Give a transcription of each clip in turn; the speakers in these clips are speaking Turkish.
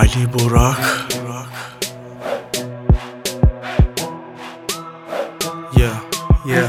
Ali Burak. Yeah.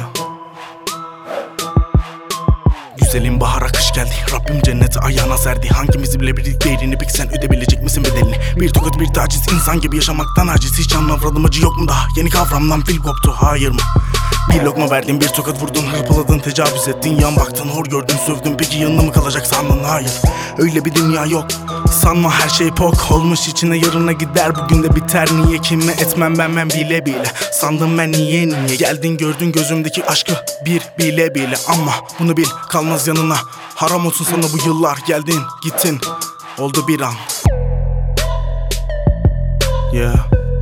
Güzelim bahara kış geldi, Rabbim cenneti ayağına serdi. Hangimizi bile birlikte değerini peki sen ödebilecek misin bedelini? Bir tokat bir taciz, insan gibi yaşamaktan aciz. Hiç anlavradım, acı yok mu daha? Yeni kavramdan fil koptu, hayır mı? Bir lokma verdin, bir tokat vurdun, hırpaladın, tecavüz ettin, yan baktın, hor gördün, sövdün. Peki yanına mı kalacak sandın? Hayır, öyle bir dünya yok. Sanma her şey pok olmuş içine, yarına gider, bugün de biter. Niye kime etmem ben bile bile. Sandım ben niye geldin, gördün gözümdeki aşkı bir bile. Ama bunu bil, kalmaz yanına. Haram olsun sana bu yıllar, geldin gittin, oldu bir an. Yeah.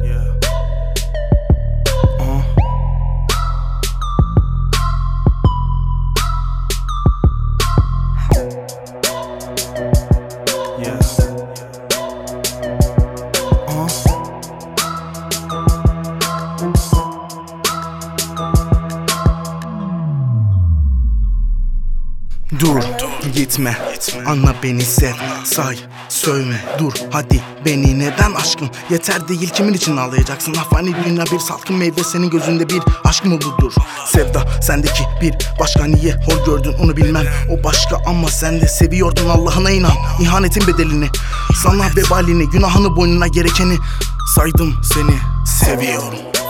Dur, gitme, anla beni, sev, say, sövme. Dur, hadi beni neden aşkım? Yeter değil, kimin için ağlayacaksın? Fani dünya bir salkım meyve, senin gözünde bir aşk mı budur? Sevda sendeki bir başka, niye hor gördün onu bilmem. O başka ama sen de seviyordun, Allah'ına inan. İhanetin bedelini, sana vebalini, günahını boynuna gerekeni saydım, seni seviyorum.